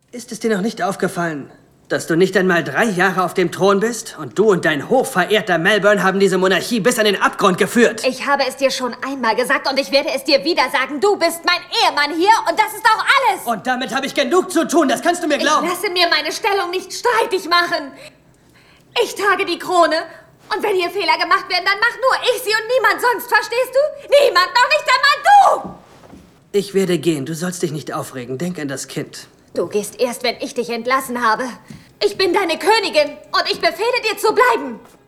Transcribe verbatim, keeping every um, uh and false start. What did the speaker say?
Ist es dir noch nicht aufgefallen, dass du nicht einmal drei Jahre auf dem Thron bist? Und du und dein hochverehrter Melbourne haben diese Monarchie bis an den Abgrund geführt. Ich habe es dir schon einmal gesagt und ich werde es dir wieder sagen. Du bist mein Ehemann hier und das ist auch alles. Und damit habe ich genug zu tun, das kannst du mir glauben. Ich lasse mir meine Stellung nicht streitig machen. Ich trage die Krone. Und wenn hier Fehler gemacht werden, dann mach nur ich sie und niemand sonst, verstehst du? Niemand, noch nicht einmal du! Ich werde gehen, du sollst dich nicht aufregen. Denk an das Kind. Du gehst erst, wenn ich dich entlassen habe. Ich bin deine Königin und ich befehle dir zu bleiben.